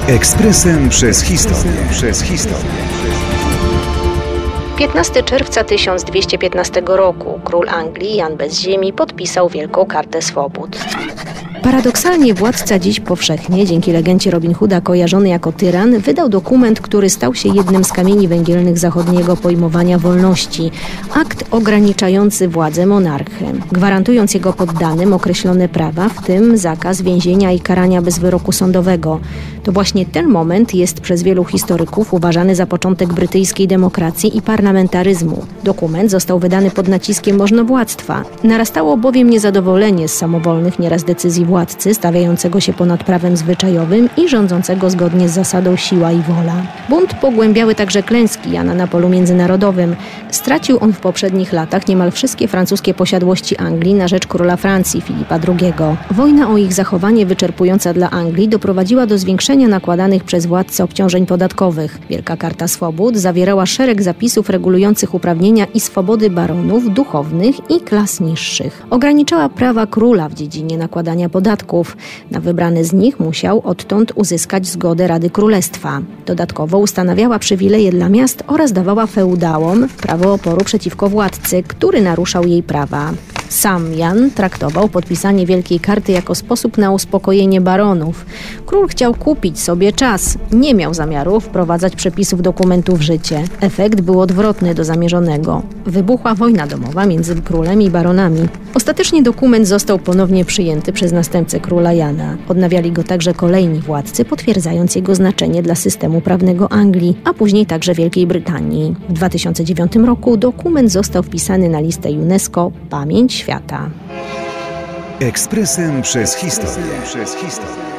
Ekspresem przez historię. 15 czerwca 1215 roku król Anglii Jan bez ziemi podpisał Wielką Kartę Swobód. Paradoksalnie władca dziś powszechnie, dzięki legendzie Robin Hooda kojarzony jako tyran, wydał dokument, który stał się jednym z kamieni węgielnych zachodniego pojmowania wolności. Akt ograniczający władzę monarchy, gwarantując jego poddanym określone prawa, w tym zakaz więzienia i karania bez wyroku sądowego. To właśnie ten moment jest przez wielu historyków uważany za początek brytyjskiej demokracji i parlamentaryzmu. Dokument został wydany pod naciskiem możnowładztwa. Narastało bowiem niezadowolenie z samowolnych nieraz decyzji władcy stawiającego się ponad prawem zwyczajowym i rządzącego zgodnie z zasadą siła i wola. Bunt pogłębiały także klęski Jana na polu międzynarodowym. Stracił on w poprzednich latach niemal wszystkie francuskie posiadłości Anglii na rzecz króla Francji Filipa II. Wojna o ich zachowanie wyczerpująca dla Anglii doprowadziła do zwiększenia nakładanych przez władcę obciążeń podatkowych. Wielka Karta Swobód zawierała szereg zapisów regulujących uprawnienia i swobody baronów, duchownych i klas niższych. Ograniczała prawa króla w dziedzinie nakładania podatków. Na wybrane z nich musiał odtąd uzyskać zgodę Rady Królestwa. Dodatkowo ustanawiała przywileje dla miast oraz dawała feudałom prawo oporu przeciwko władcy, który naruszał jej prawa. Sam Jan traktował podpisanie Wielkiej Karty jako sposób na uspokojenie baronów. Król chciał kupić sobie czas. Nie miał zamiaru wprowadzać przepisów dokumentu w życie. Efekt był odwrotny do zamierzonego. Wybuchła wojna domowa między królem i baronami. Ostatecznie dokument został ponownie przyjęty przez następcę króla Jana. Odnawiali go także kolejni władcy, potwierdzając jego znaczenie dla systemu prawnego Anglii, a później także Wielkiej Brytanii. W 2009 roku dokument został wpisany na listę UNESCO Pamięć Świata. Ekspresem przez historię.